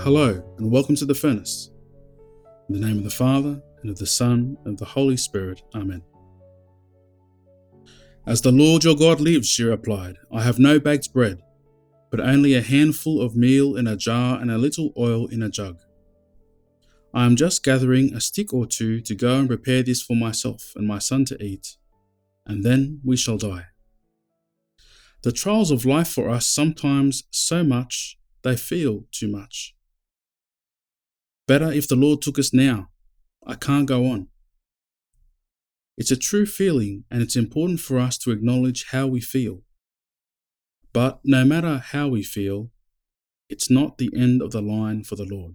Hello, and welcome to the Furnace. In the name of the Father, and of the Son, and of the Holy Spirit. Amen. As the Lord your God lives, she replied, I have no baked bread, but only a handful of meal in a jar and a little oil in a jug. I am just gathering a stick or two to go and prepare this for myself and my son to eat, and then we shall die. The trials of life for us sometimes so much they feel too much. Better if the Lord took us now. I can't go on. It's a true feeling, and it's important for us to acknowledge how we feel. But no matter how we feel, it's not the end of the line for the Lord.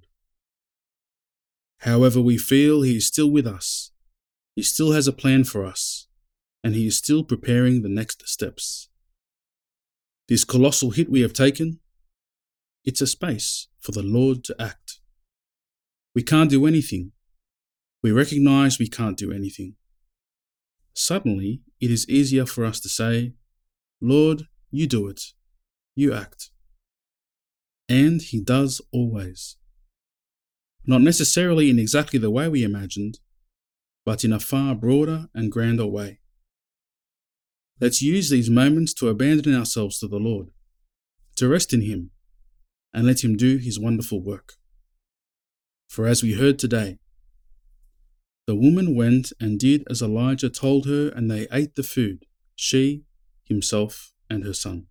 However we feel, He is still with us. He still has a plan for us, and He is still preparing the next steps. This colossal hit we have taken, it's a space for the Lord to act. We can't do anything. We recognize we can't do anything. Suddenly, it is easier for us to say, Lord, you do it. You act. And He does always. Not necessarily in exactly the way we imagined, but in a far broader and grander way. Let's use these moments to abandon ourselves to the Lord, to rest in Him, and let Him do His wonderful work. For as we heard today, the woman went and did as Elijah told her, and they ate the food, she, himself, and her son.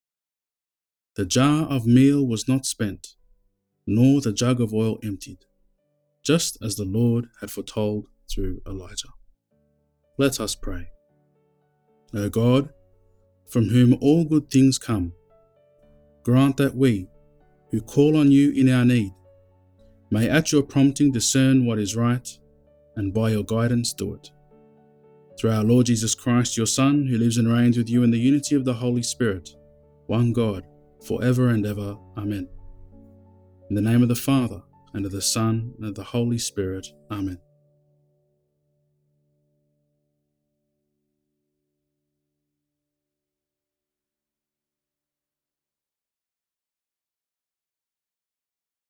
The jar of meal was not spent, nor the jug of oil emptied, just as the Lord had foretold through Elijah. Let us pray. O God, from whom all good things come, grant that we, who call on you in our need, may at your prompting discern what is right, and by your guidance do it. Through our Lord Jesus Christ, your Son, who lives and reigns with you in the unity of the Holy Spirit, one God, forever and ever. Amen. In the name of the Father, and of the Son, and of the Holy Spirit. Amen.